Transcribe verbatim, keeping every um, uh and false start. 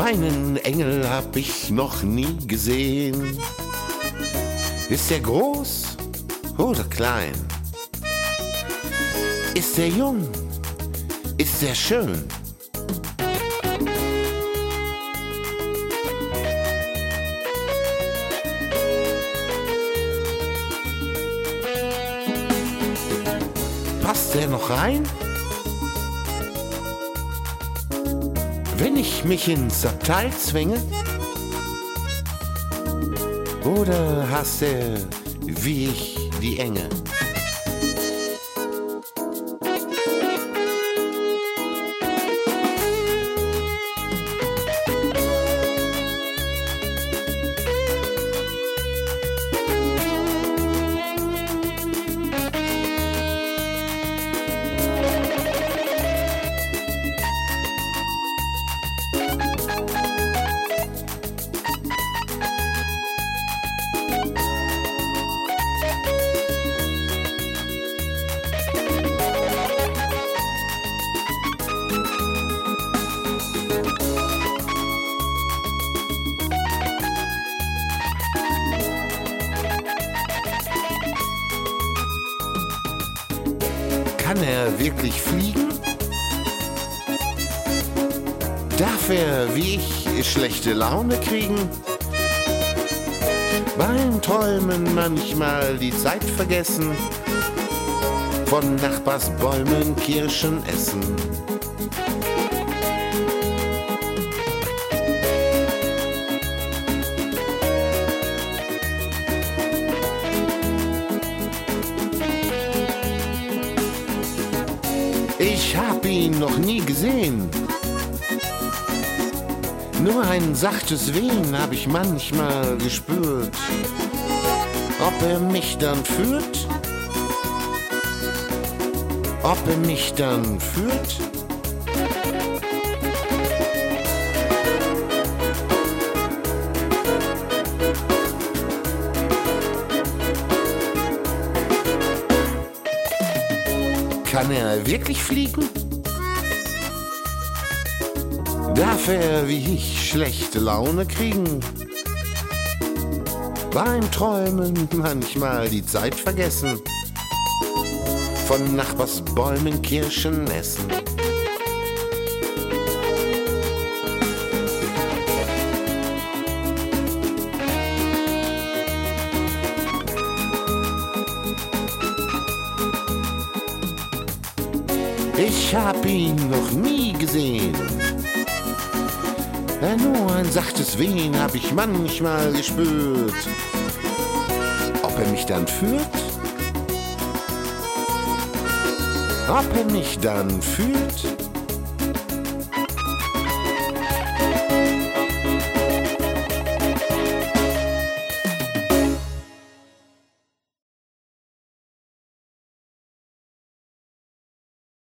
einen Engel hab ich noch nie gesehen. Ist er groß oder klein? Ist er jung? Ist er schön? Passt er noch rein? Wenn ich mich ins Abteil zwänge? Oder hasst er wie ich die Enge? Kann er wirklich fliegen? Darf er wie ich schlechte Laune kriegen? Beim Träumen manchmal die Zeit vergessen, von Nachbarsbäumen Kirschen essen. Ich hab ihn noch nie gesehen. Nur ein sachtes Wehen hab ich manchmal gespürt. Ob er mich dann führt? Ob er mich dann führt? Kann er wirklich fliegen? Darf er wie ich schlechte Laune kriegen? Beim Träumen manchmal die Zeit vergessen, von Nachbarsbäumen Kirschen essen. Ich hab ihn noch nie gesehen. Nur ein sachtes Wehen hab ich manchmal gespürt. Ob er mich dann führt? Ob er mich dann führt?